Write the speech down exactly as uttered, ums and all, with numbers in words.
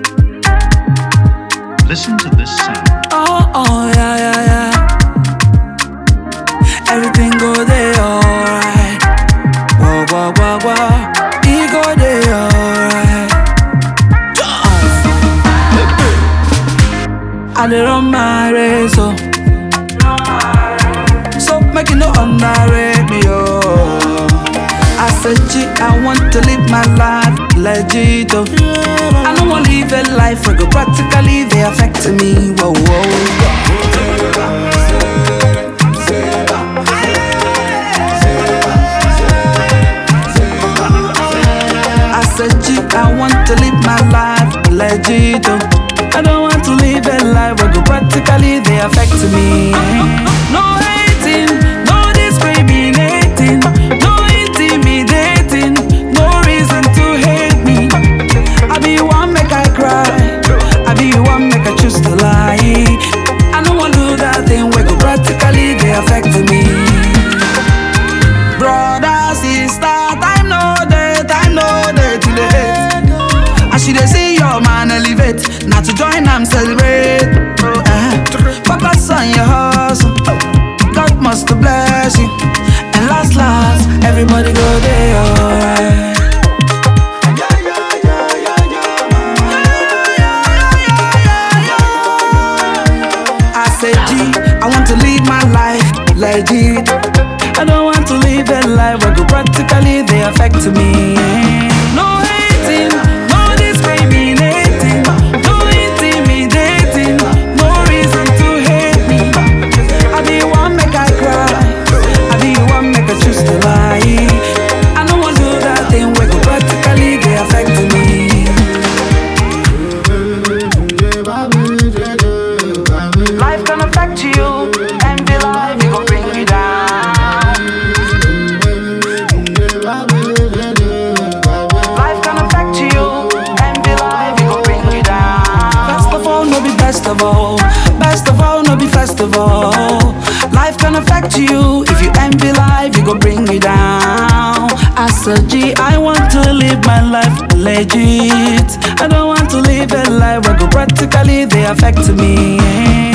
Listen to this sound. Oh, oh, yeah, yeah, yeah. Everything go there alright. Wah, wah, wah, wah. He go there alright. I dey run my race, oh. So make you no underrate me, oh. I said, G, I want to live my life legit, oh. I don't want to live a life where go practically they affect me, whoa, whoa. I said, G, I want to live my life legit, oh. I don't want to live a life where go practically they affect me. No hating, no discriminating, no intimidating, no reason to hate me. I be one make I cry, I be one make I choose to lie. I don't want to do that thing where go practically they affect me. Brother, sister, time no day, time no day to the hate. I should see your man elevate, not to join them celebrate. Uh, focus on your hustle, God must bless you. And last, last, everybody go there, alright. I said, G, I want to live my life legit. I don't want to live a life where go practically they affect me. No hating, no discriminating, no intimidating, no reason to hate me. I be one make I cry, I be one make I choose to lie. I don't want to do that thing where go practically they affect me. Life can affect you, and the life it gon' bring you down. Life can affect you, and the life it gon' bring you down. Best of all, no be best of all. Best of all, no be first of all. Life can affect you. If you envy life, it gon' bring you down. I said, G, I want to live my life legit. I don't want to live a life where go practically they affect me.